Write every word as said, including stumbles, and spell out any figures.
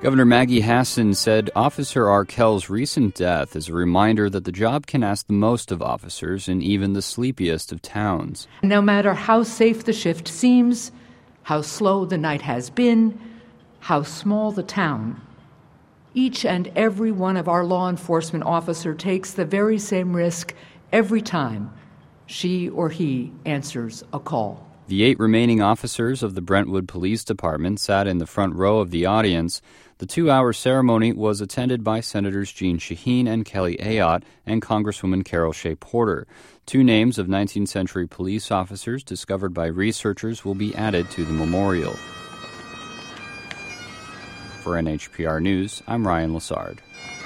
Governor Maggie Hassan said Officer Arkell's recent death is a reminder that the job can ask the most of officers in even the sleepiest of towns. No matter how safe the shift seems, how slow the night has been, how small the town, each and every one of our law enforcement officer takes the very same risk every time she or he answers a call. The eight remaining officers of the Brentwood Police Department sat in the front row of the audience. The two-hour ceremony was attended by Senators Jeanne Shaheen and Kelly Ayotte and Congresswoman Carol Shea Porter. Two names of nineteenth century police officers discovered by researchers will be added to the memorial. For N H P R News, I'm Ryan Lessard.